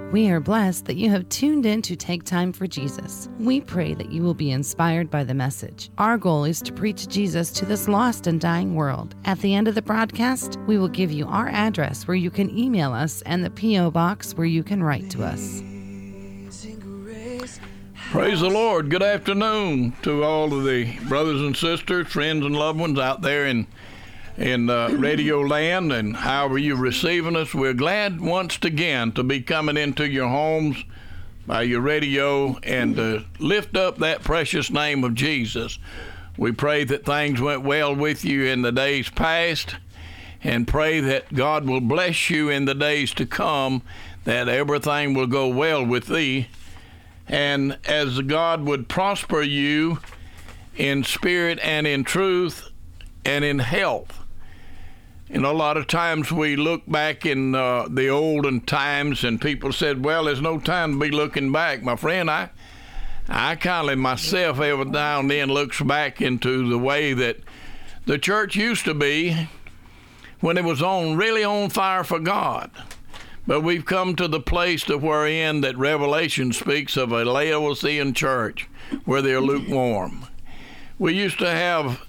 We are blessed that you have tuned in to Take Time for Jesus. We pray that you will be inspired by the message. Our goal is to preach Jesus to this lost and dying world. At the end of the broadcast, we will give you our address where you can email us and the P.O. box where you can write to us. Praise the Lord. Good afternoon to all of the brothers and sisters, friends and loved ones out there in radio land, and however you're receiving us. We're glad once again to be coming into your homes by your radio and to lift up that precious name of Jesus. We pray that things went well with you in the days past, and pray that God will bless you in the days to come, that everything will go well with thee, and as God would prosper you in spirit and in truth and in health. You know, a lot of times we look back in the olden times, and people said, well, there's no time to be looking back. My friend, I kind of myself every now and then looks back into the way that the church used to be when it was really on fire for God. But we've come to the place to wherein that Revelation speaks of a Laodicean church where they're lukewarm. We used to have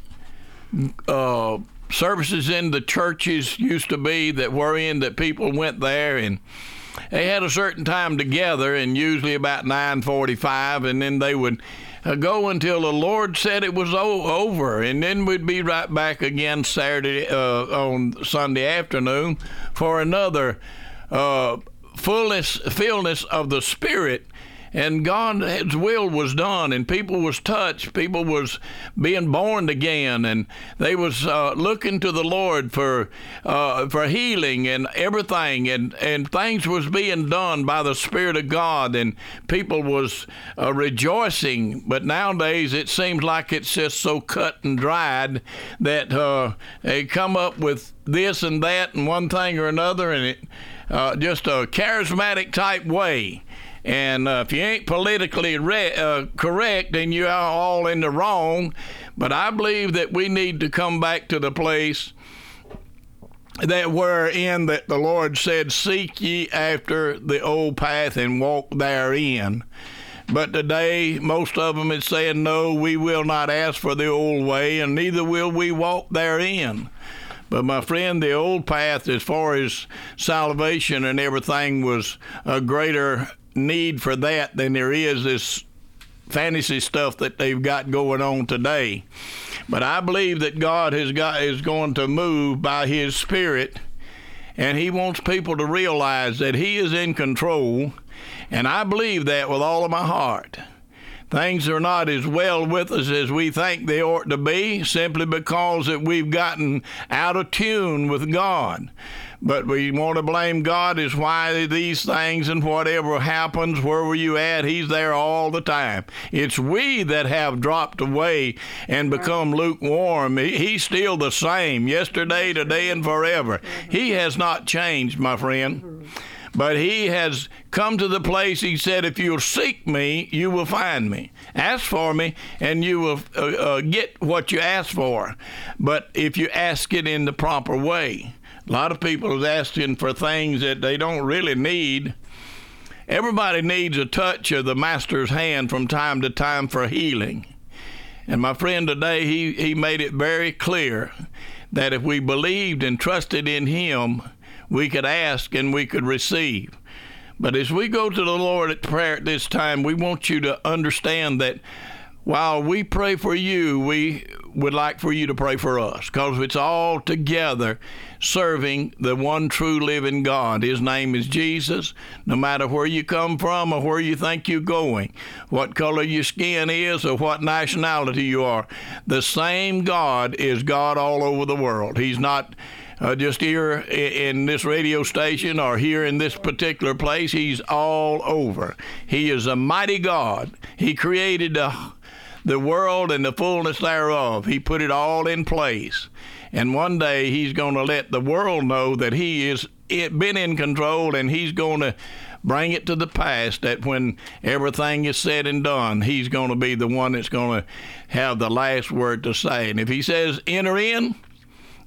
services in the churches used to be that wherein that people went there and they had a certain time together, and usually about 9:45, and then they would go until the Lord said it was over, and then we'd be right back again Saturday on Sunday afternoon for another fullness of the Spirit. And God's will was done, and people was touched. People was being born again, and they was looking to the Lord for healing and everything, and things was being done by the Spirit of God, and people was rejoicing. But nowadays it seems like it's just so cut and dried that they come up with this and that and one thing or another, and it just a charismatic type way. And if you ain't politically correct, then you're all in the wrong. But I believe that we need to come back to the place that wherein that the Lord said, seek ye after the old path and walk therein. But today, most of them is saying, no, we will not ask for the old way, and neither will we walk therein. But my friend, the old path, as far as salvation and everything, was a greater need for that than there is this fantasy stuff that they've got going on today. But I believe that God is going to move by His Spirit, and He wants people to realize that He is in control, and I believe that with all of my heart. Things are not as well with us as we think they ought to be, simply because that we've gotten out of tune with God. But we want to blame God is why these things and whatever happens, where were you at? He's there all the time. It's we that have dropped away and become lukewarm. He's still the same, yesterday, today, and forever. He has not changed, my friend. But He has come to the place, He said, if you'll seek me, you will find me. Ask for me, and you will get what you ask for. But if you ask it in the proper way. A lot of people is asking for things that they don't really need. Everybody needs a touch of the Master's hand from time to time for healing. And my friend today, he made it very clear that if we believed and trusted in Him, we could ask and we could receive. But as we go to the Lord at prayer at this time, we want you to understand that while we pray for you, we would like for you to pray for us, because it's all together serving the one true living God. His name is Jesus. No matter where you come from or where you think you're going, what color your skin is or what nationality you are, the same God is God all over the world. He's not just here in this radio station or here in this particular place. He's all over. He is a mighty God. He created the world and the fullness thereof. He put it all in place. And one day He's going to let the world know that He has been in control, and He's going to bring it to the pass that when everything is said and done, He's going to be the one that's going to have the last word to say. And if He says enter in,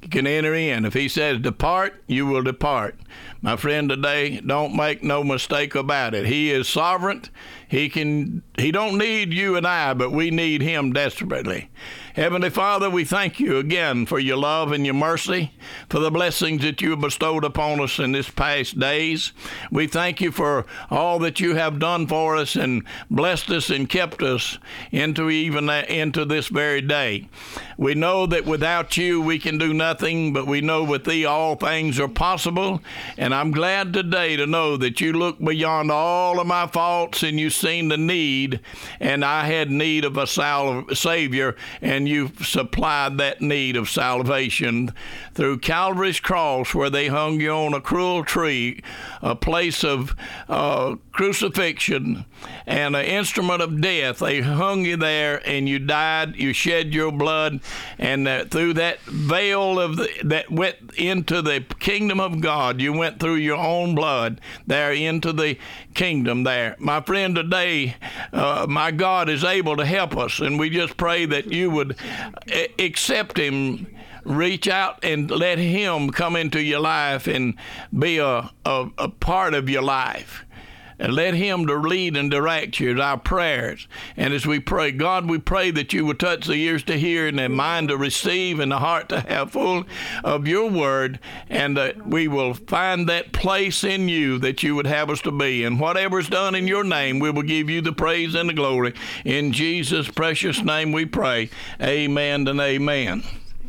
you can enter in. If he says depart, you will depart. My friend, today, don't make no mistake about it. He is sovereign. He don't need you and I, but we need him desperately. Heavenly Father, we thank you again for your love and your mercy, for the blessings that you have bestowed upon us in this past days. We thank you for all that you have done for us and blessed us and kept us into this very day. We know that without you we can do nothing, but we know with thee all things are possible. And I'm glad today to know that you look beyond all of my faults and you've seen the need, and I had need of a Savior, and you supplied that need of salvation through Calvary's cross, where they hung you on a cruel tree, a place of crucifixion and an instrument of death. They hung you there, and you died. You shed your blood, and through that veil that went into the kingdom of God, you went through your own blood there into the kingdom there. My friend, today, my God is able to help us, and we just pray that you would accept him. Reach out and let him come into your life and be a part of your life. And let him to lead and direct you, our prayers. And as we pray, God, we pray that you will touch the ears to hear and the mind to receive and the heart to have full of your word, and that we will find that place in you that you would have us to be. And whatever's done in your name, we will give you the praise and the glory. In Jesus' precious name we pray. Amen and amen.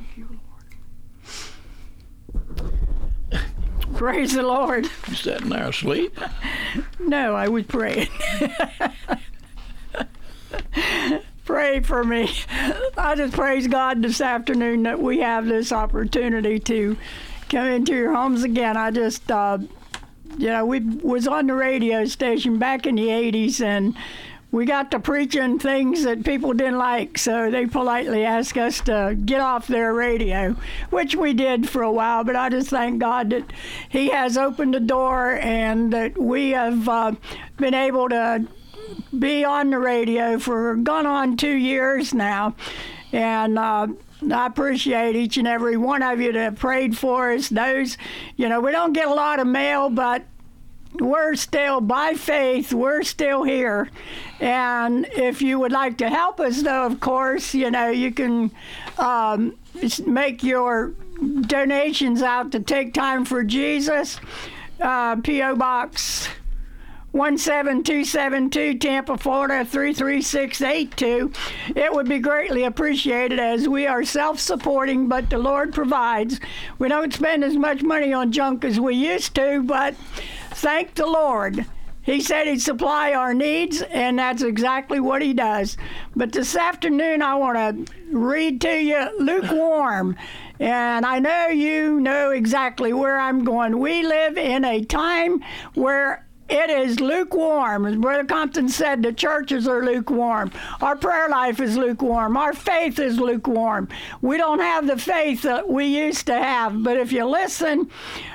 Praise the Lord. You sitting there asleep? No, I was praying. Pray for me. I just praise God this afternoon that we have this opportunity to come into your homes again. I just, we was on the radio station back in the 80s, and we got to preaching things that people didn't like, so they politely asked us to get off their radio, which we did for a while. But I just thank God that he has opened the door and that we have been able to be on the radio for gone on 2 years now. And I appreciate each and every one of you that have prayed for us. Those, we don't get a lot of mail, but we're still, by faith, we're still here. And if you would like to help us, though, of course, you can make your donations out to Take Time for Jesus, P.O. Box 17272, Tampa, Florida 33682. It would be greatly appreciated, as we are self-supporting, but the Lord provides. We don't spend as much money on junk as we used to, but thank the Lord. He said he'd supply our needs, and that's exactly what he does. But this afternoon, I want to read to you Lukewarm. And I know you know exactly where I'm going. We live in a time where it is lukewarm. As Brother Compton said, the churches are lukewarm. Our prayer life is lukewarm. Our faith is lukewarm. We don't have the faith that we used to have. But if you listen,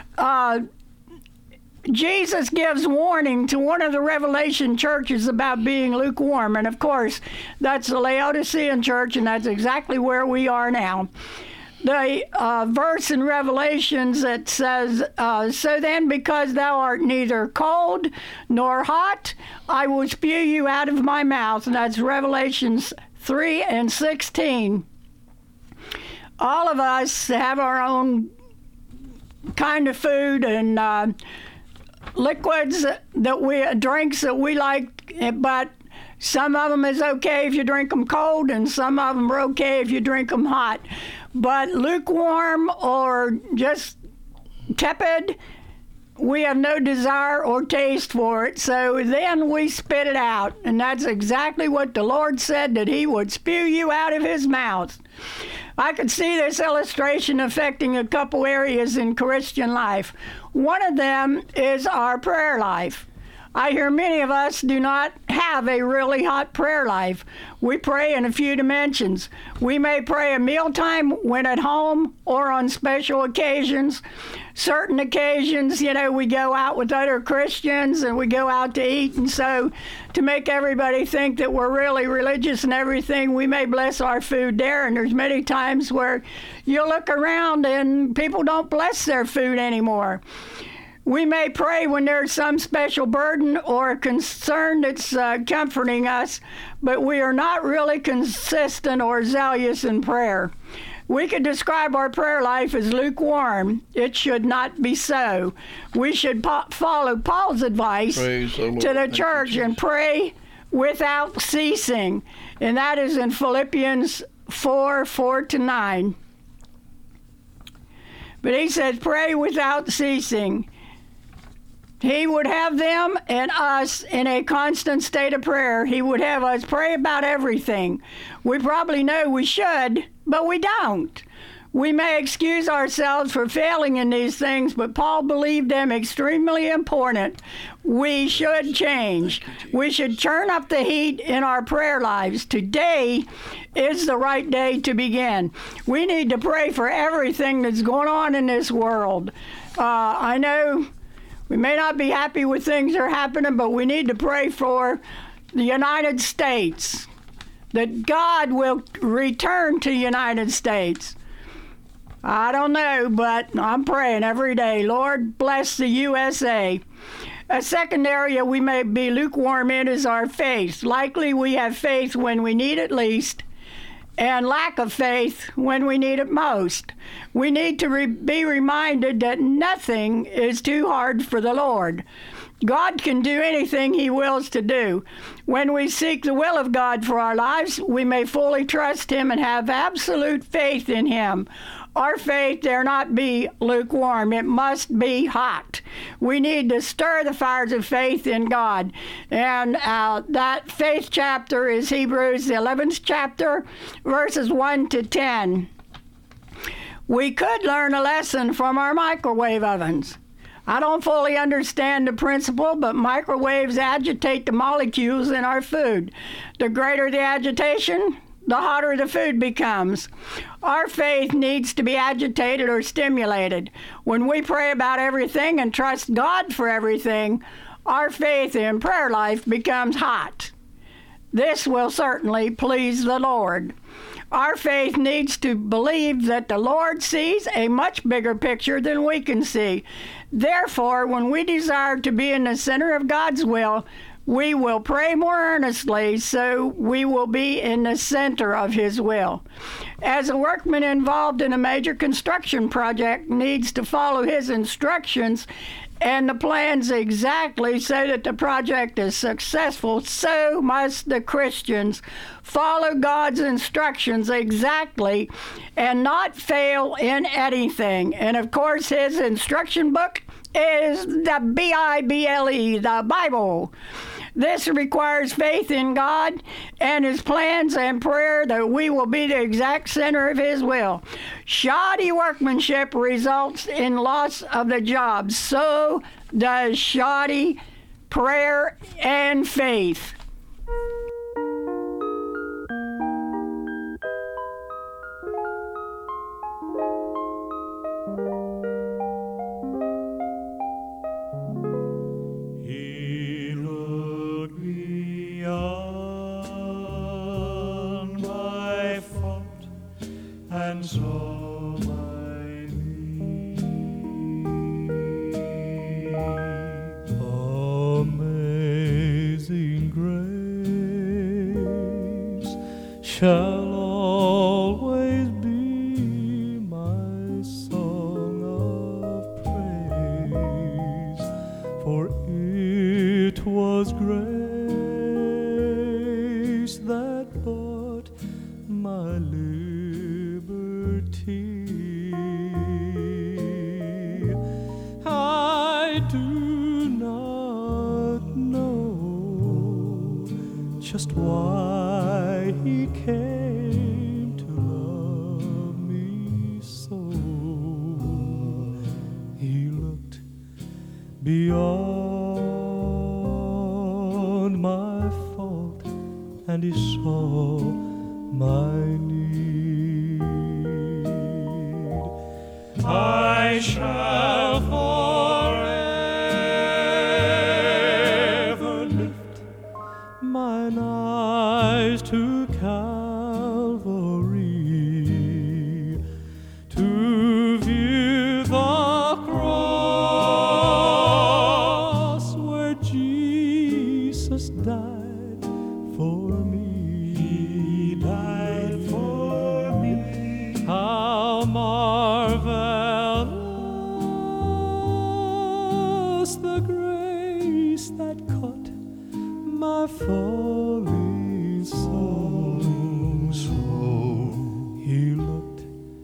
Jesus gives warning to one of the Revelation churches about being lukewarm. And of course, that's the Laodicean church, and that's exactly where we are now. The verse in Revelations that says, so then, because thou art neither cold nor hot, I will spew you out of my mouth. And that's Revelations 3:16. All of us have our own kind of food and liquids drinks that we like, but some of them is okay if you drink them cold, and some of them are okay if you drink them hot. But lukewarm or just tepid, we have no desire or taste for it. So then we spit it out. And that's exactly what the Lord said, that he would spew you out of his mouth. I could see this illustration affecting a couple areas in Christian life. One of them is our prayer life. I hear many of us do not have a really hot prayer life. We pray in a few dimensions. We may pray at mealtime, when at home, or on special occasions. Certain occasions, we go out with other Christians and we go out to eat. And so to make everybody think that we're really religious and everything, we may bless our food there. And there's many times where you look around and people don't bless their food anymore. We may pray when there's some special burden or concern that's comforting us, but we are not really consistent or zealous in prayer. We could describe our prayer life as lukewarm. It should not be so. We should follow Paul's advice to the church and pray without ceasing. And that is in Philippians 4:4-9. But he says, pray without ceasing. He would have them and us in a constant state of prayer. He would have us pray about everything. We probably know we should, but we don't. We may excuse ourselves for failing in these things, but Paul believed them extremely important. We should change. We should turn up the heat in our prayer lives. Today is the right day to begin. We need to pray for everything that's going on in this world. I know we may not be happy with things that are happening, but we need to pray for the United States, that God will return to the United States. I don't know, but I'm praying every day. Lord, bless the USA. A second area we may be lukewarm in is our faith. Likely we have faith when we need it least, and lack of faith when we need it most. We need to be reminded that nothing is too hard for the Lord. God can do anything he wills to do. When we seek the will of God for our lives, we may fully trust him and have absolute faith in him. Our faith dare not be lukewarm. It must be hot. We need to stir the fires of faith in God. And that faith chapter is Hebrews, the 11th chapter, verses 1-10. We could learn a lesson from our microwave ovens. I don't fully understand the principle, but microwaves agitate the molecules in our food. The greater the agitation, the hotter the food becomes. Our faith needs to be agitated or stimulated. When we pray about everything and trust God for everything, our faith in prayer life becomes hot. This will certainly please the Lord. Our faith needs to believe that the Lord sees a much bigger picture than we can see. Therefore, when we desire to be in the center of God's will, we will pray more earnestly, so we will be in the center of his will. As a workman involved in a major construction project needs to follow his instructions and the plans exactly so that the project is successful, so must the Christians follow God's instructions exactly and not fail in anything. And of course, his instruction book is the Bible, the Bible. This requires faith in God and his plans and prayer that we will be the exact center of his will. Shoddy workmanship results in loss of the job. So does shoddy prayer and faith. And saw my need. Amazing grace shall always be my song of praise, for it was grace that bought my liberty. I do not know just why he came to love me so. He looked beyond and he saw my need. I shall forever lift mine eyes to Calvary, to view the cross where Jesus died for me. He died for me. How marvelous the grace that caught my falling soul. He looked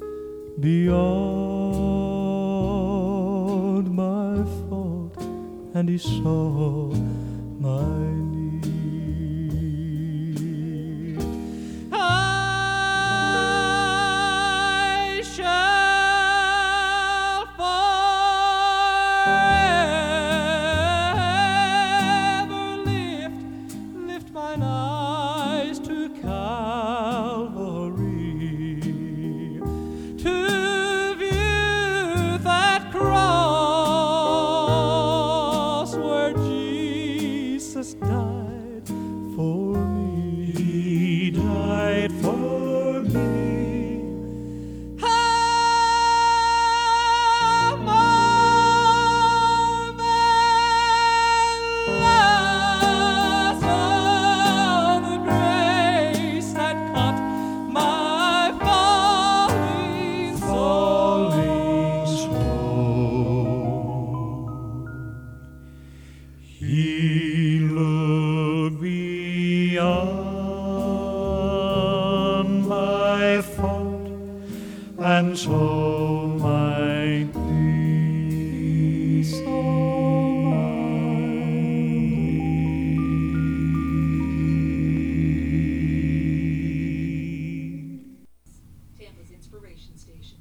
beyond my fault and he saw my need. I shall forever lift mine eyes to Calvary, to view that cross where Jesus died for me. He died for me. How marvelous the grace that caught my falling soul. He looked beyond my fault and saw my need. Tampa's Inspiration Station.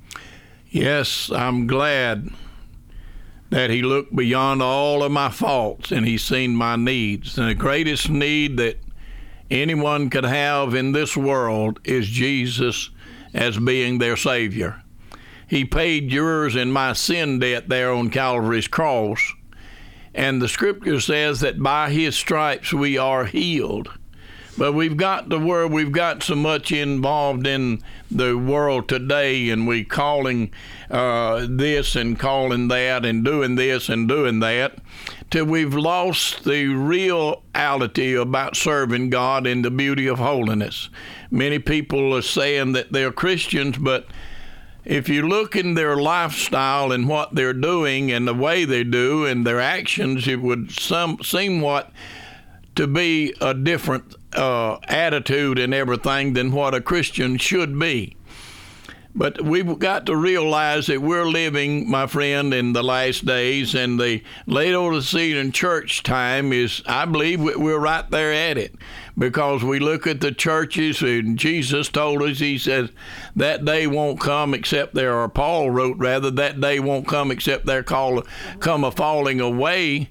Yes, I'm glad that he looked beyond all of my faults and he's seen my needs. And the greatest need that anyone could have in this world is Jesus as being their Savior. He paid yours and my sin debt there on Calvary's cross. And the scripture says that by his stripes we are healed. But we've got to where we've got so much involved in the world today, and we calling this and calling that and doing this and doing that, till we've lost the reality about serving God in the beauty of holiness. Many people are saying that they're Christians, but if you look in their lifestyle and what they're doing and the way they do and their actions, it would seem what to be a different attitude and everything than what a Christian should be. But we've got to realize that we're living, my friend, in the last days, and the Laodicean church time is, I believe we're right there at it, because we look at the churches, and Jesus told us, he said, that day won't come except there, or Paul wrote rather, that day won't come except there come a falling away.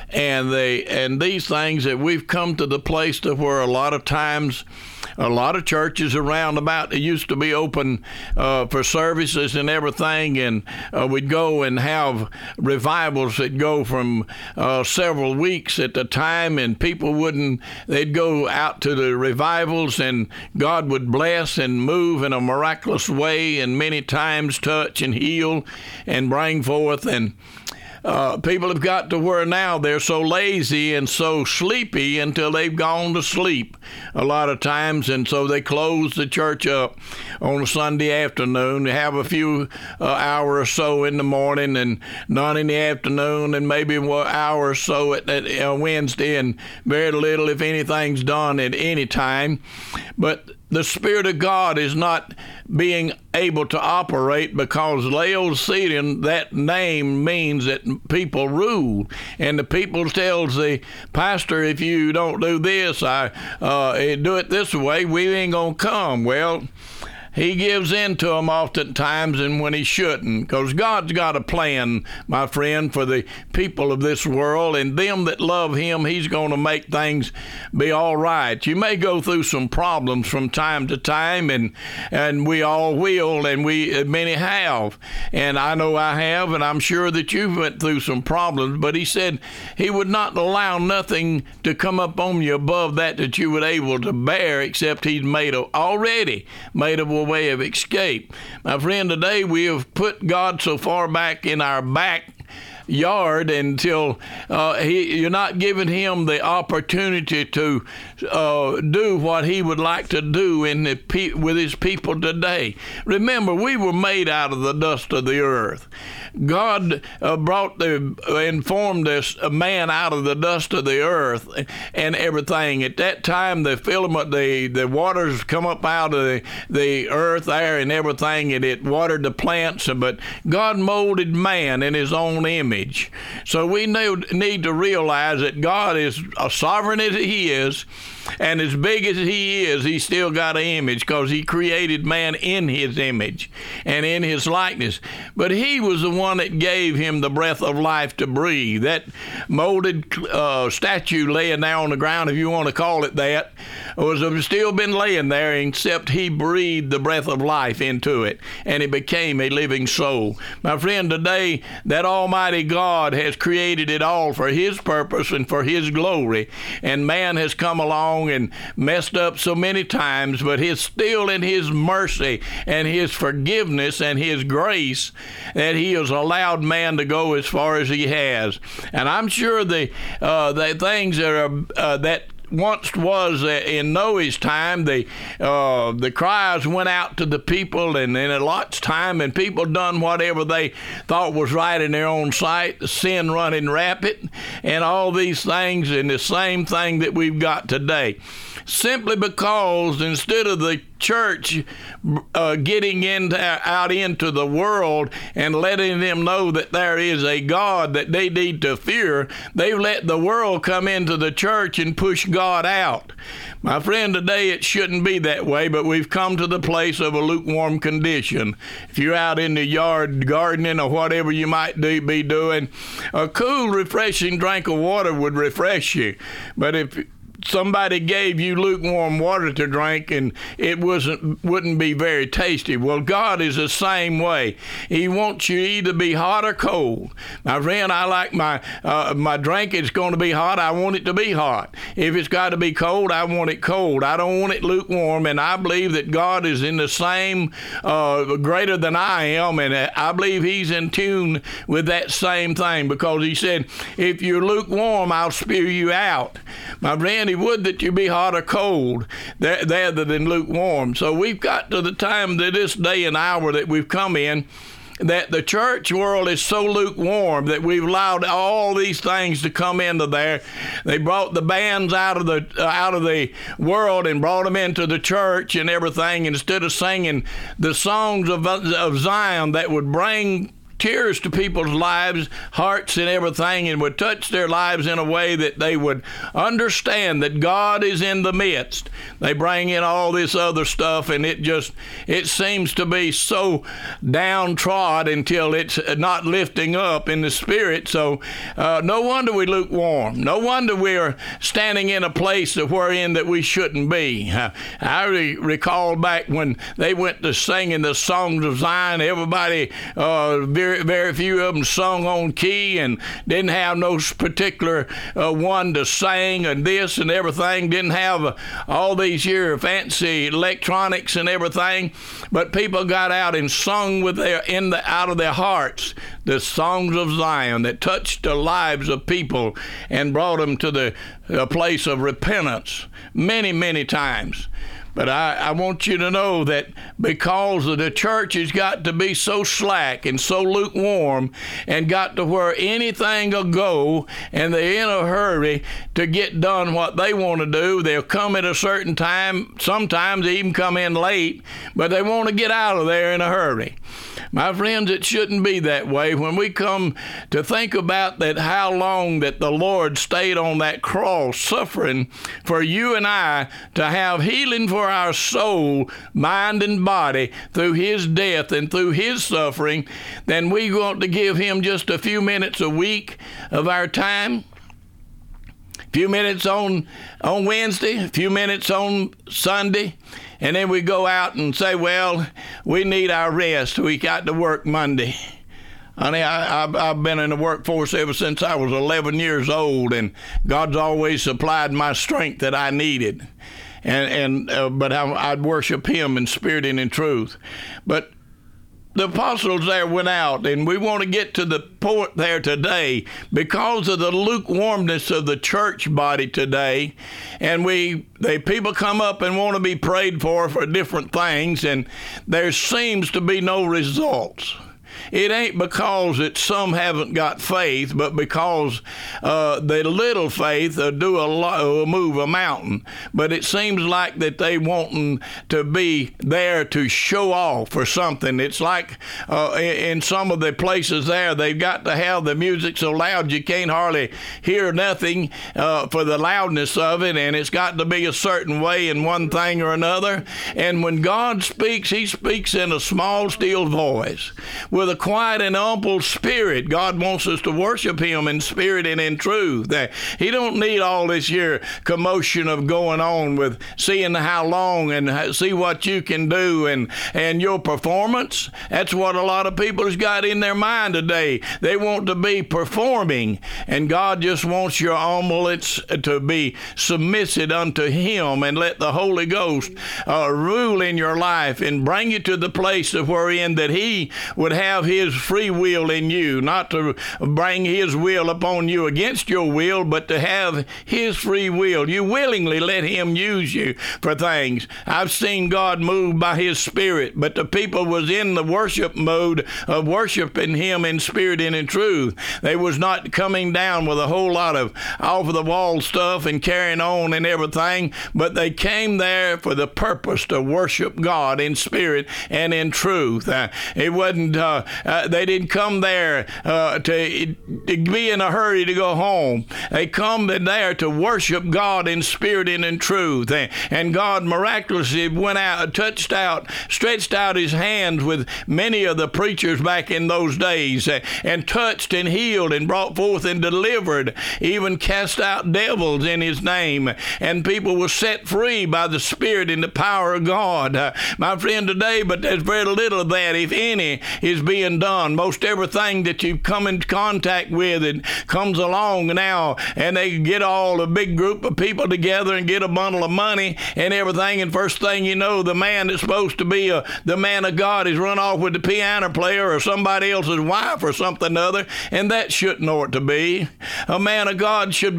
And these things that we've come to the place to where a lot of times, a lot of churches around about, they used to be open for services and everything, and we'd go and have revivals that go from several weeks at a time, and people they'd go out to the revivals, and God would bless and move in a miraculous way, and many times touch and heal and bring forth. And people have got to where now they're so lazy and so sleepy until they've gone to sleep a lot of times, and so they close the church up on a Sunday afternoon. They have a few hour or so in the morning and none in the afternoon, and maybe an hour or so at Wednesday, and very little, if anything's done at any time. But the Spirit of God is not being able to operate, because Laodicean, that name means that people rule. And the people tells the pastor, if you don't do this, do it this way, we ain't going to come. Well, he gives in to them oftentimes and when he shouldn't, because God's got a plan, my friend, for the people of this world, and them that love him, he's going to make things be all right. You may go through some problems from time to time, and we all will, and many have, and I know I have, and I'm sure that you've went through some problems, but he said he would not allow nothing to come up on you above that you would able to bear, except he's already made a way of escape. My friend, today we have put God so far back in our backyard until you're not giving him the opportunity to do what he would like to do with his people today. Remember, we were made out of the dust of the earth. God informed us, a man out of the dust of the earth and everything. At that time, the waters come up out of the earth there and everything, and it watered the plants. But God molded man in his own image. So we need to realize that God is as sovereign as he is, and as big as he is, he's still got an image, because he created man in his image and in his likeness. But he was the one that gave him the breath of life to breathe. That molded statue laying there on the ground, if you want to call it that, was still been laying there, except he breathed the breath of life into it, and it became a living soul. My friend, today, that Almighty God has created it all for his purpose and for his glory, and man has come along and messed up so many times, but he's still in his mercy and his forgiveness and his grace that he has allowed man to go as far as he has. And I'm sure the things that once was in Noah's time, the cries went out to the people, and in Lot's time, and people done whatever they thought was right in their own sight, the sin running rapid, and all these things, and the same thing that we've got today. Simply because instead of the church getting out into the world and letting them know that there is a God that they need to fear, they've let the world come into the church and push God out. My friend, today it shouldn't be that way, but we've come to the place of a lukewarm condition. If you're out in the yard gardening or whatever you might be doing, a cool, refreshing drink of water would refresh you. But if somebody gave you lukewarm water to drink, and it wouldn't be very tasty. Well, God is the same way. He wants you either be hot or cold. My friend, I like my drink is going to be hot. I want it to be hot. If it's got to be cold, I want it cold. I don't want it lukewarm. And I believe that God is in the same greater than I am, and I believe he's in tune with that same thing, because he said, if you're lukewarm, I'll spew you out. My friend, he would that you be hot or cold rather than lukewarm. So we've got to the time, to this day and hour that we've come in, that the church world is so lukewarm that we've allowed all these things to come into there. They brought the bands out of the world and brought them into the church and everything, instead of singing the songs of Zion that would bring tears to people's lives, hearts, and everything, and would touch their lives in a way that they would understand that God is in the midst. They bring in all this other stuff, and it seems to be so downtrodden until it's not lifting up in the spirit. So no wonder we lukewarm. No wonder we're standing in a place wherein that we shouldn't be. I recall back when they went to singing the songs of Zion, everybody very few of them sung on key and didn't have no particular one to sing, and this and everything, didn't have all these here fancy electronics and everything, but people got out and sung out of their hearts the songs of Zion that touched the lives of people and brought them to the place of repentance many, many times. But I want you to know that because of the church has got to be so slack and so lukewarm and got to where anything will go, and they're in a hurry to get done what they want to do. They'll come at a certain time. Sometimes they even come in late, but they want to get out of there in a hurry. My friends, it shouldn't be that way. When we come to think about that, how long that the Lord stayed on that cross suffering for you and I to have healing for our soul, mind, and body through his death and through his suffering, then we want to give him just a few minutes a week of our time. A few minutes on Wednesday, a few minutes on Sunday, and then we go out and say, well, we need our rest. We got to work Monday. Honey, I've been in the workforce ever since I was 11 years old, and God's always supplied my strength that I needed. But I'd worship him in spirit and in truth. But the apostles there went out, and we want to get to the point there today because of the lukewarmness of the church body today. And people come up and want to be prayed for different things, and there seems to be no results. It ain't because that some haven't got faith, but because the little faith will move a mountain. But it seems like that they wanting to be there to show off or something. It's like in some of the places there, they've got to have the music so loud you can't hardly hear nothing for the loudness of it, and it's got to be a certain way in one thing or another. And when God speaks, he speaks in a small, still voice with a quiet and humble spirit. God wants us to worship him in spirit and in truth. He don't need all this here commotion of going on with seeing how long and see what you can do and your performance. That's what a lot of people has got in their mind today. They want to be performing, and God just wants your humblance to be submissive unto him, and let the Holy Ghost rule in your life and bring you to the place of wherein that he would have his free will in you, not to bring his will upon you against your will, but to have his free will. You willingly let him use you for things. I've seen God move by his spirit, but the people was in the worship mode of worshiping him in spirit and in truth. They was not coming down with a whole lot of off-the-wall stuff and carrying on and everything, but they came there for the purpose to worship God in spirit and in truth. It wasn't they didn't come there to be in a hurry to go home. They come there to worship God in spirit and in truth. And God miraculously went out, stretched out his hands with many of the preachers back in those days, and touched and healed and brought forth and delivered, even cast out devils in his name. And people were set free by the Spirit and the power of God. My friend, today, but there's very little of that, if any, is being done. Most everything that you come in contact with, it comes along now, and they get all a big group of people together and get a bundle of money and everything, and first thing you know, the man that's supposed to be the man of God is run off with the piano player or somebody else's wife or something other, and that shouldn't ought to be. A man of God should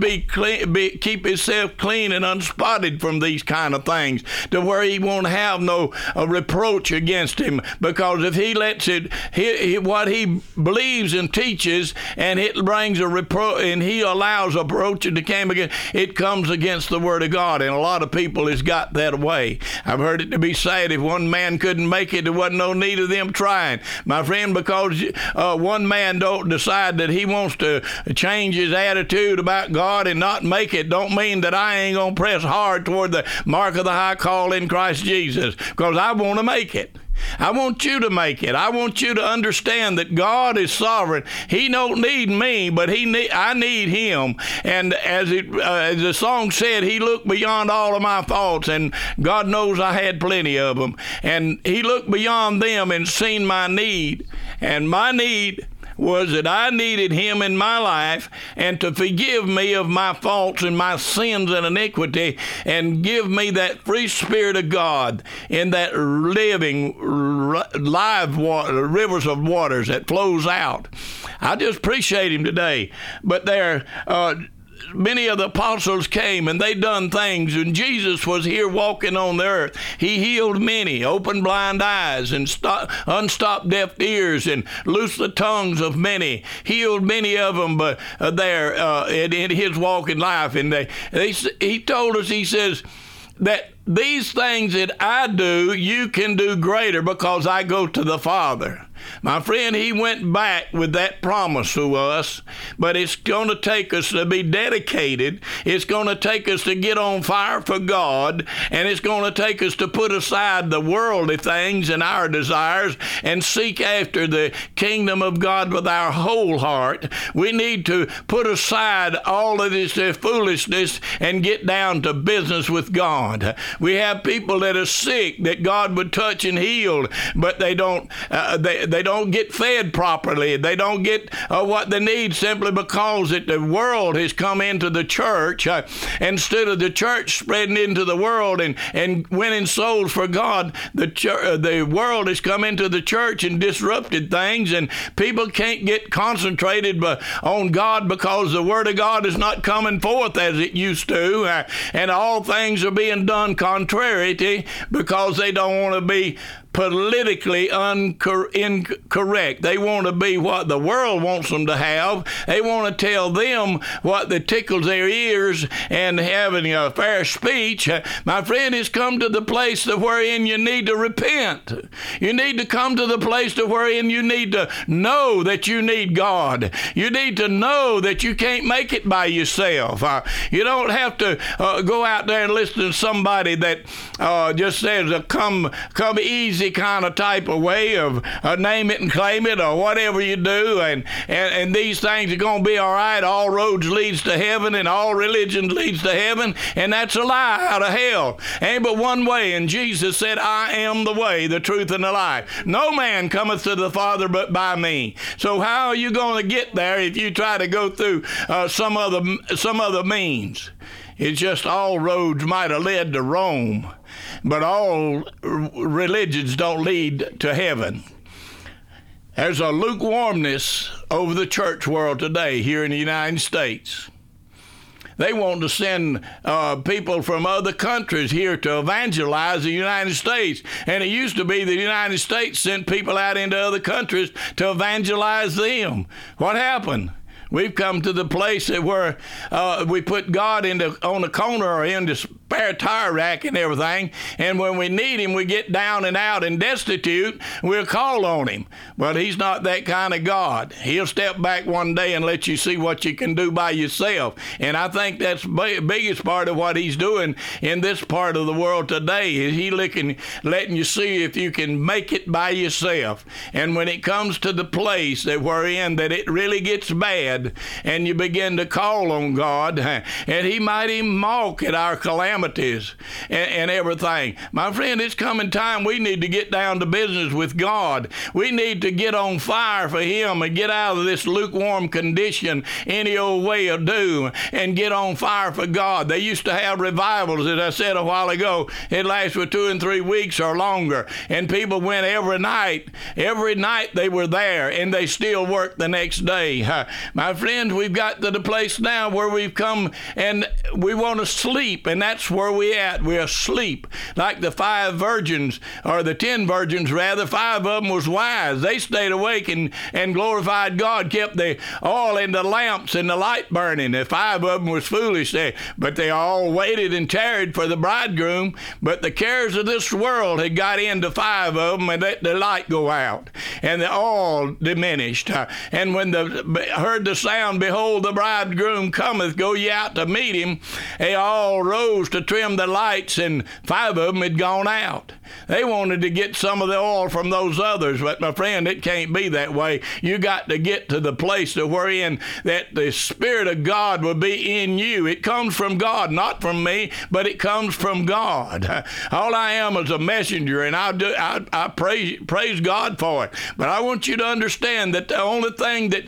keep himself clean and unspotted from these kind of things, to where he won't have no reproach against him, because if he lets it, what he believes and teaches, and it brings a reproach, and he allows a reproach to come against, it comes against the Word of God, and a lot of people has got that way. I've heard it to be said, if one man couldn't make it, there wasn't no need of them trying. My friend, because one man don't decide that he wants to change his attitude about God and not make it, don't mean that I ain't gonna press hard toward the mark of the high call in Christ Jesus, because I want to make it. I want you to make it. I want you to understand that God is sovereign. He don't need me, but I need him. And as the song said, he looked beyond all of my faults, and God knows I had plenty of them. And he looked beyond them and seen my need. And my need was that I needed him in my life, and to forgive me of my faults and my sins and iniquity, and give me that free Spirit of God in that living, live water, rivers of waters that flows out. I just appreciate him today. But many of the apostles came and they done things, and Jesus was here walking on the earth. He healed many, opened blind eyes, and unstopped deaf ears, and loosed the tongues of many. Healed many of them, but in his walking life. And he told us, he says, that these things that I do, you can do greater because I go to the Father. My friend, he went back with that promise to us, but it's going to take us to be dedicated. It's going to take us to get on fire for God, and it's going to take us to put aside the worldly things and our desires and seek after the kingdom of God with our whole heart. We need to put aside all of this foolishness and get down to business with God. We have people that are sick that God would touch and heal, but they don't get fed properly. They don't get what they need simply because that the world has come into the church. Instead of the church spreading into the world and winning souls for God, the world has come into the church and disrupted things, and people can't get concentrated on God because the Word of God is not coming forth as it used to, and all things are being done contrary because they don't want to be politically incorrect. They want to be what the world wants them to have. They want to tell them what that tickles their ears and having a fair speech. My friend, it's come to the place wherein you need to repent. You need to come to the place wherein you need to know that you need God. You need to know that you can't make it by yourself. You don't have to go out there and listen to somebody that just says come easy kind of type of way of name it and claim it or whatever you do, and these things are going to be all right. All roads leads to heaven and all religion leads to heaven, and that's a lie out of hell. Ain't but one way, and Jesus said, I am the way, the truth, and the life. No man cometh to the Father but by me. So how are you going to get there if you try to go through some other means? It's just all roads might have led to Rome, but all religions don't lead to heaven. There's a lukewarmness over the church world today here in the United States. They want to send people from other countries here to evangelize the United States. And it used to be the United States sent people out into other countries to evangelize them. What happened? We've come to the place where we put God on the corner or in the spare tire rack and everything, and when we need Him, we get down and out and destitute, we'll call on Him. But He's not that kind of God. He'll step back one day and let you see what you can do by yourself. And I think that's the biggest part of what He's doing in this part of the world today, is He letting you see if you can make it by yourself. And when it comes to the place that we're in, that it really gets bad, and you begin to call on God, and He might even mock at our calamities and everything. My friend, it's coming time we need to get down to business with God. We need to get on fire for Him and get out of this lukewarm condition any old way will do, and get on fire for God. They used to have revivals, as I said a while ago. It lasts for 2 and 3 weeks or longer, and people went every night. Every night they were there, and they still worked the next day. My friends, we've got to the place now where we've come and we want to sleep, and that's where we're at. We're asleep. Like the 5 virgins, or the 10 virgins rather, 5 of them was wise. They stayed awake and glorified God, kept the oil in the lamps and the light burning. The 5 of them was foolish, but they all waited and tarried for the bridegroom. But the cares of this world had got into 5 of them and let the light go out, and the oil diminished. And when they heard the sound, behold, the bridegroom cometh, go ye out to meet him, they all rose to trim the lights, and 5 of them had gone out. They wanted to get some of the oil from those others, but my friend, it can't be that way. You got to get to the place wherein that the Spirit of God will be in you. It comes from God, not from me, but it comes from God. All I am is a messenger, and I praise God for it. But I want you to understand that the only thing that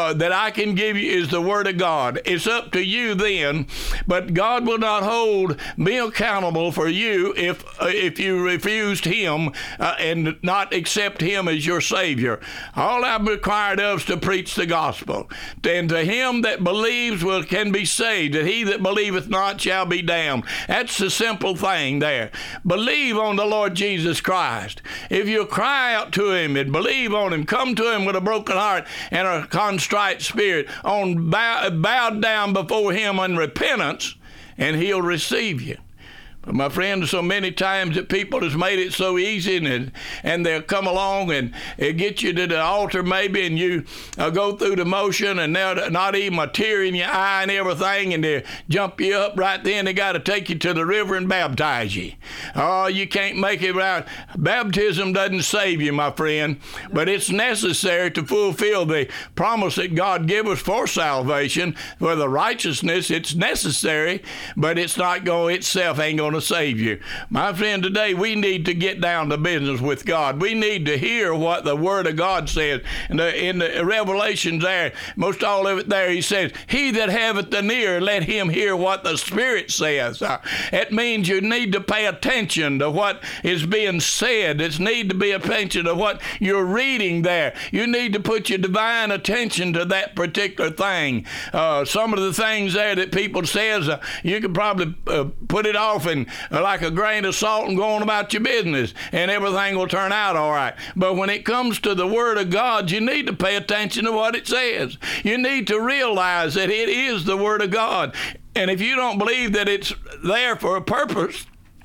I can give you is the Word of God. It's up to you then, but God will not hold me accountable for you if you refused Him and not accept Him as your Savior. All I'm required of is to preach the gospel. And to him that believes can be saved, and he that believeth not shall be damned. That's the simple thing there. Believe on the Lord Jesus Christ. If you cry out to Him and believe on Him, come to Him with a broken heart and a contrite spirit, bowed down before Him in repentance, and He'll receive you. But my friend, so many times that people has made it so easy, and they'll come along and get you to the altar maybe, and you go through the motion, and they'll not even a tear in your eye and everything, and they jump you up right then. They got to take you to the river and baptize you. Oh, you can't make it right. Baptism doesn't save you, my friend, but it's necessary to fulfill the promise that God gave us for salvation. For the righteousness, it's necessary, but it's not going itself ain't going to save you. My friend, today we need to get down to business with God. We need to hear what the Word of God says. In the Revelations there, most all of it there, he says, he that haveth an ear, let him hear what the Spirit says. It means you need to pay attention to what is being said. It's need to be attention to what you're reading there. You need to put your divine attention to that particular thing. Some of the things there that people says, you could probably put it off and like a grain of salt and go on about your business, and everything will turn out all right. But when it comes to the Word of God, you need to pay attention to what it says. You need to realize that it is the Word of God. And if you don't believe that it's there for a purpose,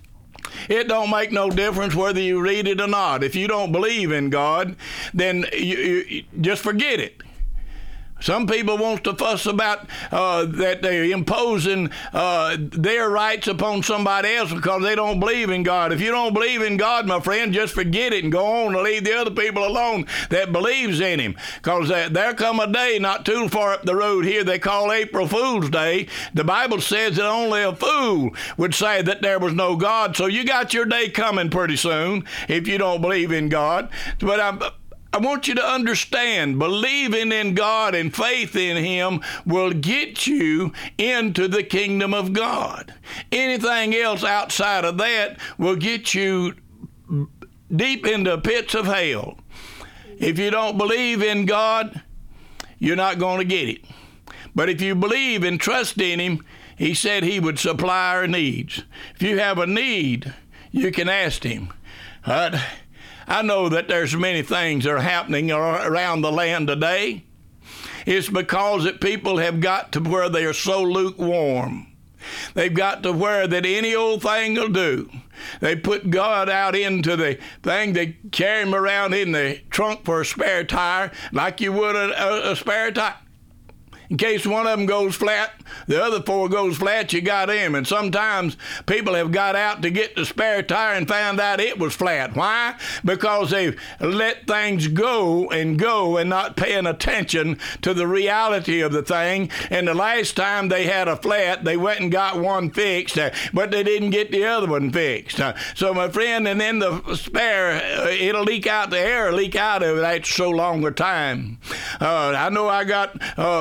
it don't make no difference whether you read it or not. If you don't believe in God, then you just forget it. Some people want to fuss about that they're imposing their rights upon somebody else because they don't believe in God. If you don't believe in God, my friend, just forget it and go on and leave the other people alone that believes in Him. Because there come a day not too far up the road here they call April Fool's Day. The Bible says that only a fool would say that there was no God. So you got your day coming pretty soon if you don't believe in God. But I want you to understand, believing in God and faith in Him will get you into the kingdom of God. Anything else outside of that will get you deep into pits of hell. If you don't believe in God, you're not going to get it. But if you believe and trust in Him, He said He would supply our needs. If you have a need, you can ask Him. I know that there's many things that are happening around the land today. It's because that people have got to where they are so lukewarm. They've got to where that any old thing will do. They put God out into the thing. They carry Him around in the trunk for a spare tire like you would a spare tire. In case one of them goes flat, the other four goes flat, you got him. And sometimes people have got out to get the spare tire and found out it was flat. Why? Because they've let things go and not paying attention to the reality of the thing. And the last time they had a flat, they went and got one fixed, but they didn't get the other one fixed. So my friend, and then the spare, it'll leak out, the air will leak out of it after so long a time. I know I got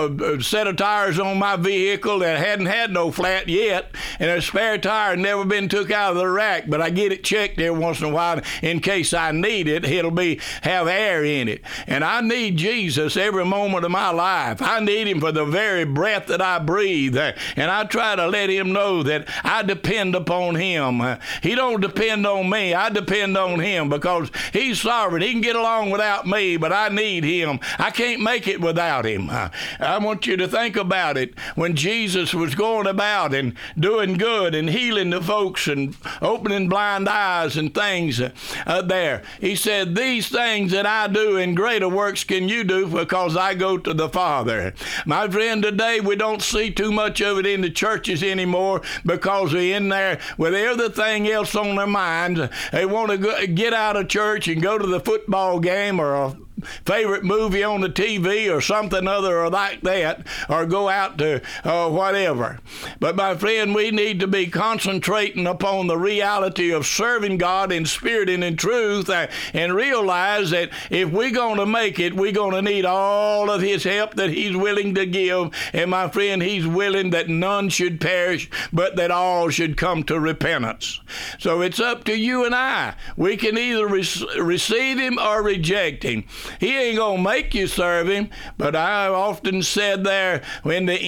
a set of tires on my vehicle that hadn't had no flat yet, and a spare tire never been took out of the rack, but I get it checked every once in a while in case I need it. It'll have air in it. And I need Jesus every moment of my life. I need Him for the very breath that I breathe. And I try to let Him know that I depend upon Him. He don't depend on me. I depend on Him because He's sovereign. He can get along without me, but I need Him. I can't make it without Him. I want you to think about it. When Jesus was going about and doing good and healing the folks and opening blind eyes and things there, He said, these things that I do and greater works can you do because I go to the Father. My friend, today we don't see too much of it in the churches anymore because they're in there with everything else on their minds. They want to get out of church and go to the football game or a favorite movie on the TV or something other or like that, or go out to whatever. But my friend, we need to be concentrating upon the reality of serving God in spirit and in truth, and realize that if we're going to make it, we're going to need all of His help that He's willing to give. And my friend, He's willing that none should perish, but that all should come to repentance. So it's up to you and I. We can either receive Him or reject Him. He ain't going to make you serve Him, but I often said there, when the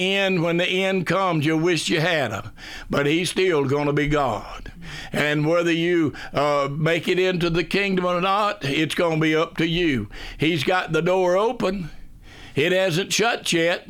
end comes, you wish you had Him. But He's still going to be God. And whether you make it into the kingdom or not, it's going to be up to you. He's got the door open. It hasn't shut yet.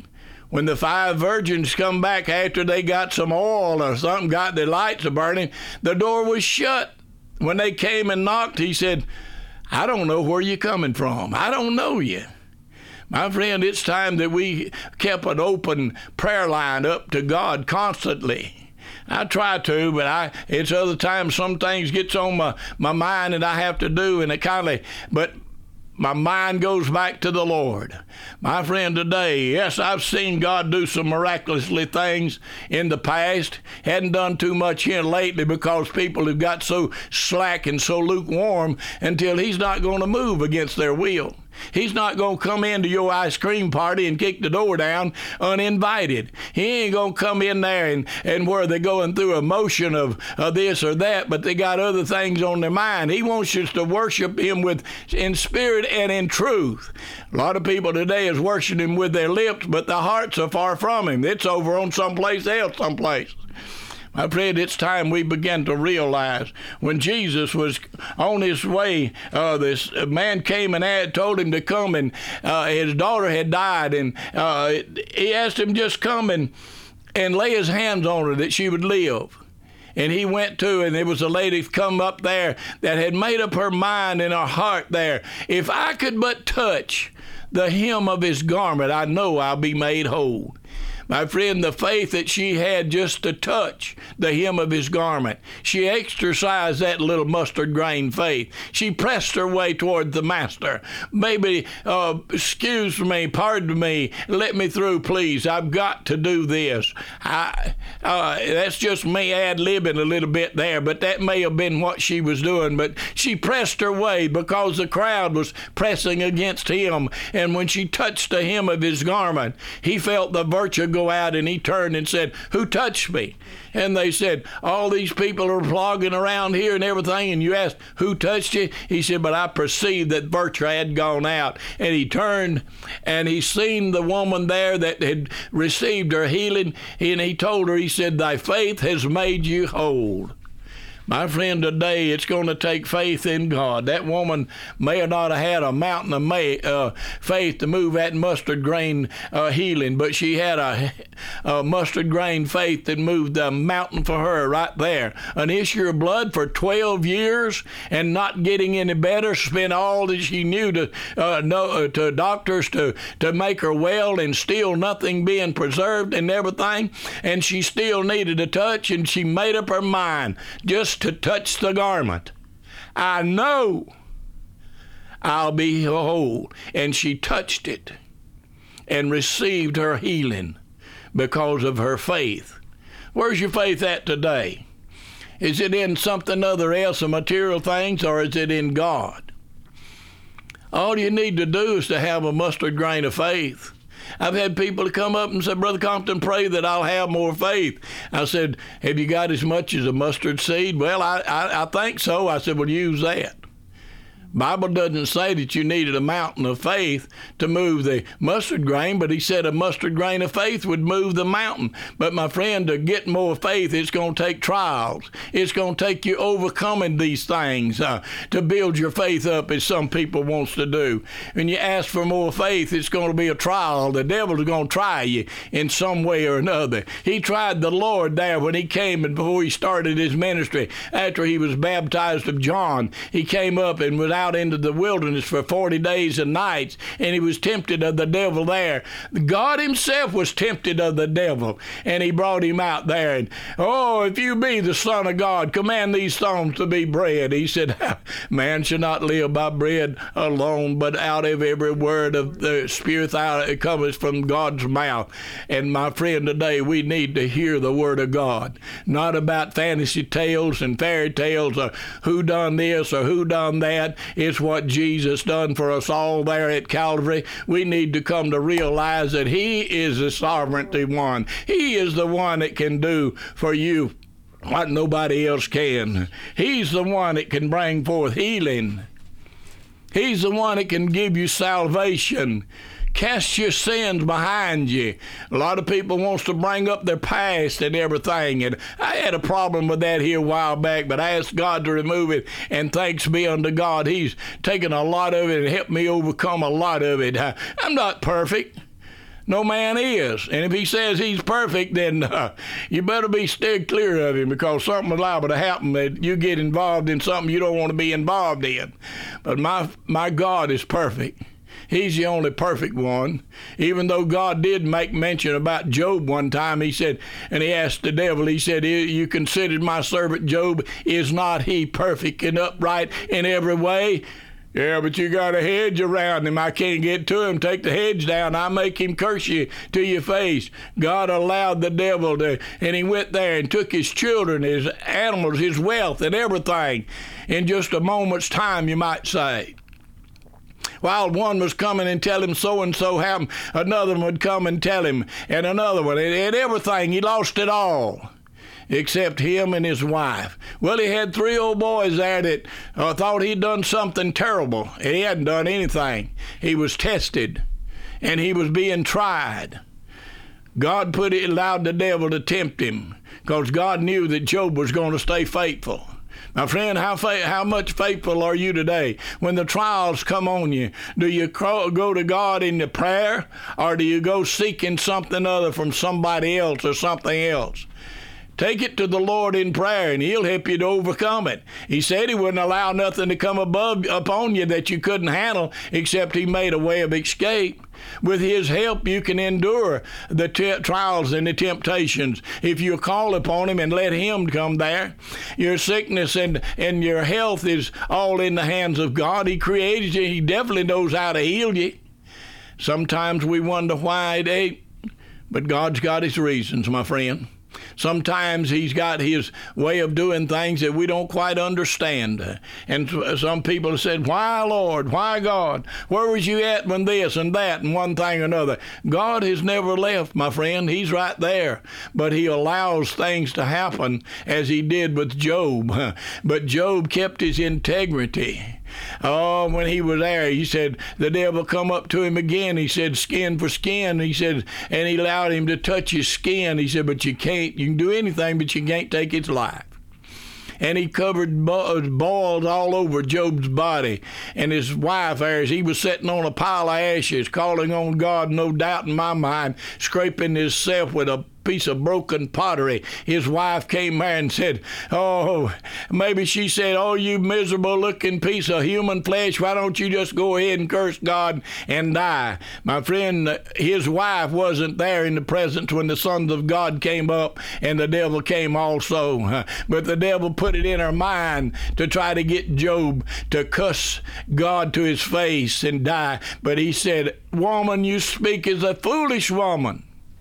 When the 5 virgins come back after they got some oil or something, got their lights burning, the door was shut. When they came and knocked, he said, I don't know where you're coming from. I don't know you. My friend, it's time that we kept an open prayer line up to God constantly. I try to, but it's other times some things gets on my mind that I have to do, and but my mind goes back to the Lord. My friend, today, yes, I've seen God do some miraculously things in the past. Hadn't done too much here lately because people have got so slack and so lukewarm until he's not going to move against their will. He's not going to come into your ice cream party and kick the door down uninvited. He ain't going to come in there and where they're going through a motion of this or that, but they got other things on their mind. He wants us to worship him in spirit and in truth. A lot of people today is worshiping him with their lips, but their hearts are far from him. It's over on someplace else, someplace. My friend, it's time we begin to realize when Jesus was on his way, this man came and told him to come, and his daughter had died, and he asked him just come and lay his hands on her that she would live. And he went to, and there was a lady come up there that had made up her mind in her heart there, if I could but touch the hem of his garment, I know I'll be made whole. My friend, the faith that she had just to touch the hem of his garment, she exercised that little mustard grain faith. She pressed her way toward the master. Maybe, excuse me, pardon me, let me through, please. I've got to do this. That's just me ad-libbing a little bit there, but that may have been what she was doing. But she pressed her way because the crowd was pressing against him. And when she touched the hem of his garment, he felt the virtue go out, and he turned and said, who touched me? And they said, all these people are flogging around here and everything, and you asked, who touched you? He said, but I perceived that virtue had gone out. And he turned, and he seen the woman there that had received her healing, and he told her, he said, thy faith has made you whole. My friend, today it's going to take faith in God. That woman may not have had a mountain of faith to move that mustard grain healing, but she had a mustard grain faith that moved the mountain for her right there. An issue of blood for 12 years and not getting any better, spent all that she knew to doctors to make her well, and still nothing being preserved and everything, and she still needed a touch, and she made up her mind just to touch the garment. I know I'll be whole. And she touched it and received her healing because of her faith. Where's your faith at today? Is it in something other else, or material things, or is it in God? All you need to do is to have a mustard grain of faith. I've had people come up and say, Brother Compton, pray that I'll have more faith. I said, have you got as much as a mustard seed? Well, I think so. I said, well, use that. Bible doesn't say that you needed a mountain of faith to move the mustard grain, but he said a mustard grain of faith would move the mountain. But my friend, to get more faith, it's going to take trials. It's going to take you overcoming these things to build your faith up, as some people wants to do. When you ask for more faith, it's going to be a trial. The devil is going to try you in some way or another. He tried the Lord there when he came, and before he started his ministry, after he was baptized of John, he came up and was out into the wilderness for 40 days and nights, and he was tempted of the devil there. God himself was tempted of the devil, and he brought him out there. And, oh, if you be the Son of God, command these stones to be bread. He said, man shall not live by bread alone, but out of every word of the Spirit that comes from God's mouth. And my friend, today we need to hear the word of God, not about fantasy tales and fairy tales, or who done this or who done that. It's what Jesus done for us all there at Calvary. We need to come to realize that he is the sovereignty one. He is the one that can do for you what nobody else can. He's the one that can bring forth healing. He's the one that can give you salvation. Cast your sins behind you. A lot of people wants to bring up their past and everything, and I had a problem with that here a while back, but I asked God to remove it, and thanks be unto God, he's taken a lot of it and helped me overcome a lot of it. I'm not perfect. No man is. And if he says he's perfect, then you better be steer clear of him, because something is liable to happen that you get involved in something you don't want to be involved in. But my God is perfect. He's the only perfect one. Even though God did make mention about Job one time, he said, and he asked the devil, he said, you considered my servant Job, is not he perfect and upright in every way? Yeah, but you got a hedge around him. I can't get to him. Take the hedge down. I make him curse you to your face. God allowed the devil to, and he went there and took his children, his animals, his wealth, and everything in just a moment's time, you might say. While one was coming and tell him so-and-so happened, another one would come and tell him, and another one, and everything. He lost it all, except him and his wife. Well, he had 3 old boys there that thought he'd done something terrible. He hadn't done anything. He was tested, and he was being tried. God allowed the devil to tempt him, because God knew that Job was going to stay faithful. My friend, how much faithful are you today? When the trials come on you, do you go to God in the prayer, or do you go seeking something other from somebody else or something else? Take it to the Lord in prayer, and he'll help you to overcome it. He said he wouldn't allow nothing to come upon you that you couldn't handle, except he made a way of escape. With his help, you can endure the trials and the temptations if you call upon him and let him come there. Your sickness and your health is all in the hands of God. He created you. He definitely knows how to heal you. Sometimes we wonder why it ain't, but God's got his reasons, my friend. Sometimes he's got his way of doing things that we don't quite understand. And some people have said, why, Lord? Why, God? Where was you at when this and that and one thing or another? God has never left, my friend. He's right there. But he allows things to happen as he did with Job. But Job kept his integrity. Oh, when he was there, he said, the devil come up to him again. He said, skin for skin. He said, and he allowed him to touch his skin. He said, but you can do anything, but you can't take his life. And he covered boils all over Job's body. And his wife, as he was sitting on a pile of ashes, calling on God, no doubt in my mind, scraping himself with a piece of broken pottery. His wife came there and said, oh, maybe she said, oh, you miserable looking piece of human flesh, why don't you just go ahead and curse God and die? My friend, his wife wasn't there in the presence when the sons of God came up, and the devil came also. But the devil put it in her mind to try to get Job to cuss God to his face and die. But he said, woman, you speak as a foolish woman.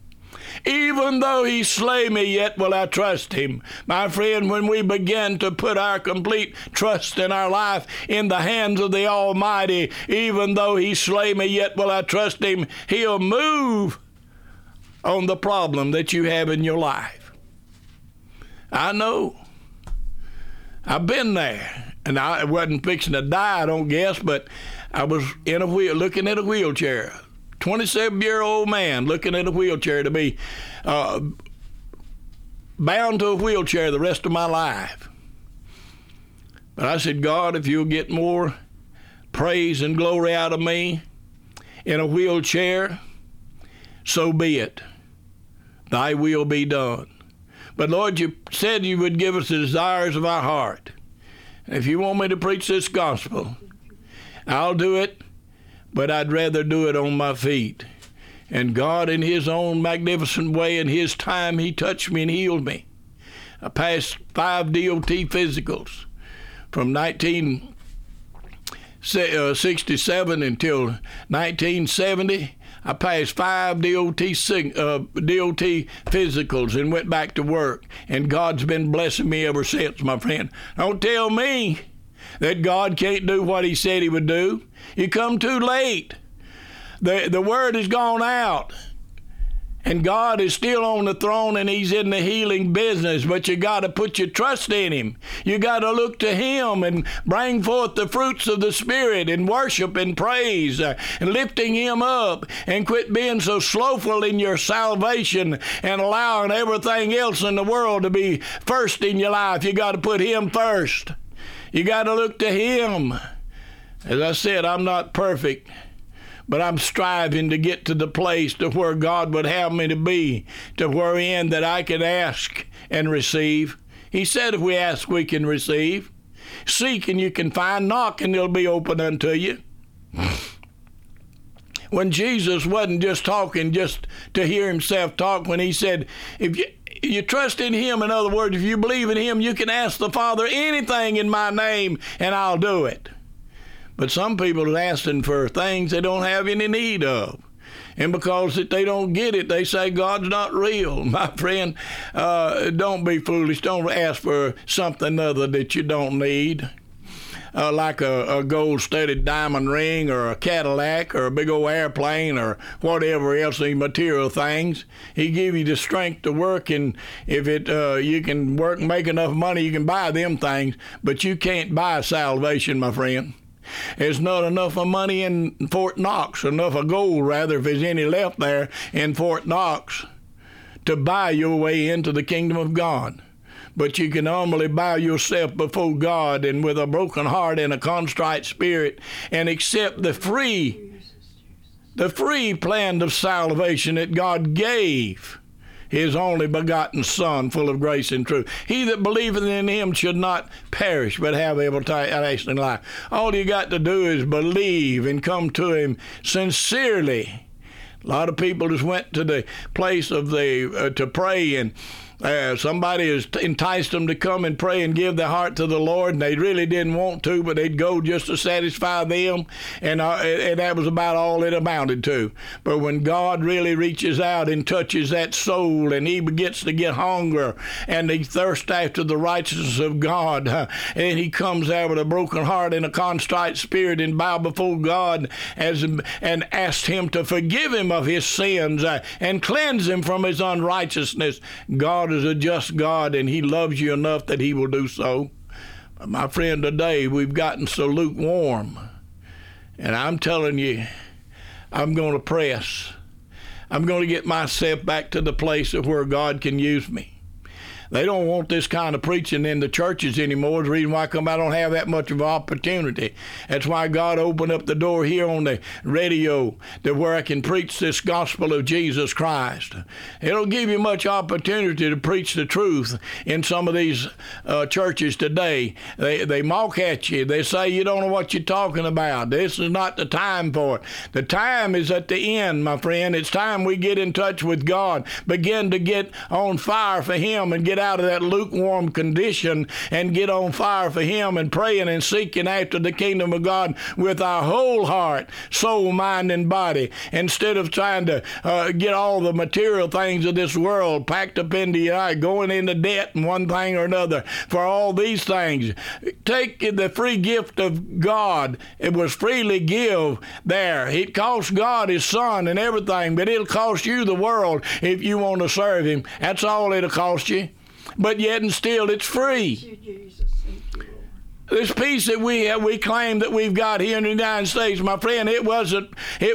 Even though he slay me, yet will I trust him. My friend, when we begin to put our complete trust in our life in the hands of the Almighty, even though he slay me, yet will I trust him, he'll move on the problem that you have in your life. I know. I've been there. And I wasn't fixing to die, I don't guess, but I was in looking at a wheelchair. 27-year-old man looking at a wheelchair, to be bound to a wheelchair the rest of my life. But I said, God, if you'll get more praise and glory out of me in a wheelchair, so be it. Thy will be done. But Lord, you said you would give us the desires of our heart. And if you want me to preach this gospel, I'll do it. But I'd rather do it on my feet. And God, in his own magnificent way, in his time, he touched me and healed me. I passed 5 DOT physicals from 1967 until 1970. I passed 5 DOT physicals and went back to work. And God's been blessing me ever since, my friend. Don't tell me that God can't do what he said he would do. You come too late. The word has gone out. And God is still on the throne, and he's in the healing business, but you got to put your trust in him. You got to look to him and bring forth the fruits of the Spirit and worship and praise and lifting him up, and quit being so slothful in your salvation and allowing everything else in the world to be first in your life. You got to put him first. You got to look to him. As I said, I'm not perfect, but I'm striving to get to the place to where God would have me to be, to wherein that I can ask and receive. He said if we ask, we can receive. Seek and you can find. Knock and it'll be open unto you. When Jesus wasn't just talking just to hear himself talk, when he said, if you trust in him, in other words, if you believe in him, you can ask the Father anything in my name and I'll do it. But some people are asking for things they don't have any need of. And because they don't get it, they say God's not real. My friend, don't be foolish. Don't ask for something other that you don't need. Like a gold-studded diamond ring or a Cadillac or a big old airplane or whatever else, the material things. He give you the strength to work, and if you can work and make enough money, you can buy them things, but you can't buy salvation, my friend. There's not enough of money in Fort Knox, enough of gold, rather, if there's any left there in Fort Knox, to buy your way into the kingdom of God. But you can humbly bow yourself before God and with a broken heart and a contrite spirit and accept the free plan of salvation that God gave his only begotten Son, full of grace and truth. He that believeth in him should not perish, but have everlasting life. All you got to do is believe and come to him sincerely. A lot of people just went to the place of to pray, and somebody has enticed them to come and pray and give their heart to the Lord, and they really didn't want to, but they'd go just to satisfy them, and that was about all it amounted to. But when God really reaches out and touches that soul, and he begins to get hunger, and he thirsts after the righteousness of God, and he comes out with a broken heart and a contrite spirit and bow before God and asks him to forgive him of his sins and cleanse him from his unrighteousness, God is a just God, and he loves you enough that he will do so. But my friend, today we've gotten so lukewarm, and I'm telling you, I'm going to press. I'm going to get myself back to the place of where God can use me. They don't want this kind of preaching in the churches anymore. It's the reason why I don't have that much of an opportunity. That's why God opened up the door here on the radio to where I can preach this gospel of Jesus Christ. It'll give you much opportunity to preach the truth in some of these churches today. They mock at you. They say you don't know what you're talking about. This is not the time for it. The time is at the end, my friend. It's time we get in touch with God, begin to get on fire for him, and get out of that lukewarm condition and get on fire for him and praying and seeking after the kingdom of God with our whole heart, soul, mind, and body, instead of trying to get all the material things of this world packed up into your eye, going into debt and one thing or another for all these things. Take the free gift of God. It was freely give there. It cost God his Son and everything, but it'll cost you the world if you want to serve him. That's all it'll cost you. But yet and still, it's free. This peace that we claim that we've got here in the United States, my friend, it wasn't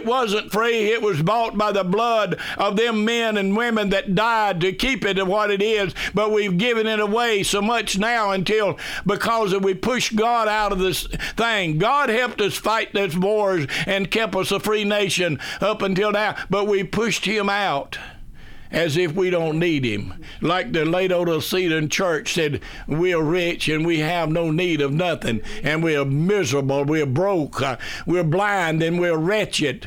free. It was bought by the blood of them men and women that died to keep it what it is. But we've given it away so much now because we pushed God out of this thing. God helped us fight those wars and kept us a free nation up until now, but we pushed him out as if we don't need him. Like the Laodicean church said, we're rich and we have no need of nothing, and we're miserable, we're broke, we're blind, and we're wretched.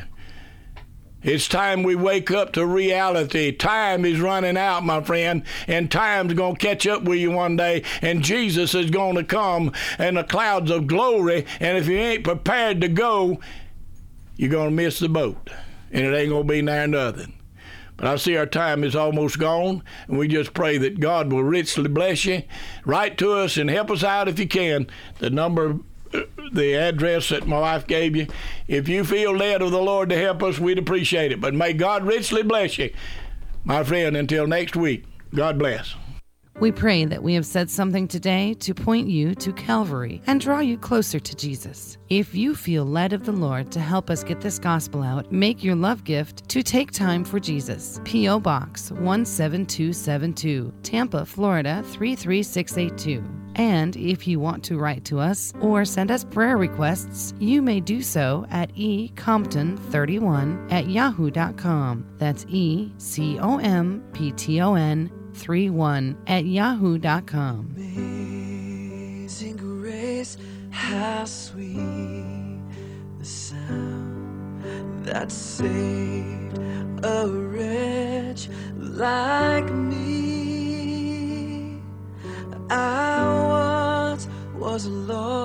It's time we wake up to reality. Time is running out, my friend, and time's going to catch up with you one day, and Jesus is going to come in the clouds of glory, and if you ain't prepared to go, you're going to miss the boat, and it ain't going to be nigh nothing. But I see our time is almost gone, and we just pray that God will richly bless you. Write to us and help us out if you can. The address that my wife gave you. If you feel led of the Lord to help us, we'd appreciate it. But may God richly bless you. My friend, until next week, God bless. We pray that we have said something today to point you to Calvary and draw you closer to Jesus. If you feel led of the Lord to help us get this gospel out, make your love gift to Take Time for Jesus. P.O. Box 17272, Tampa, Florida 33682. And if you want to write to us or send us prayer requests, you may do so at ecompton31@yahoo.com. That's ECOMPTON31@yahoo.com. Amazing grace, how sweet the sound that saved a wretch like me. I once was lost,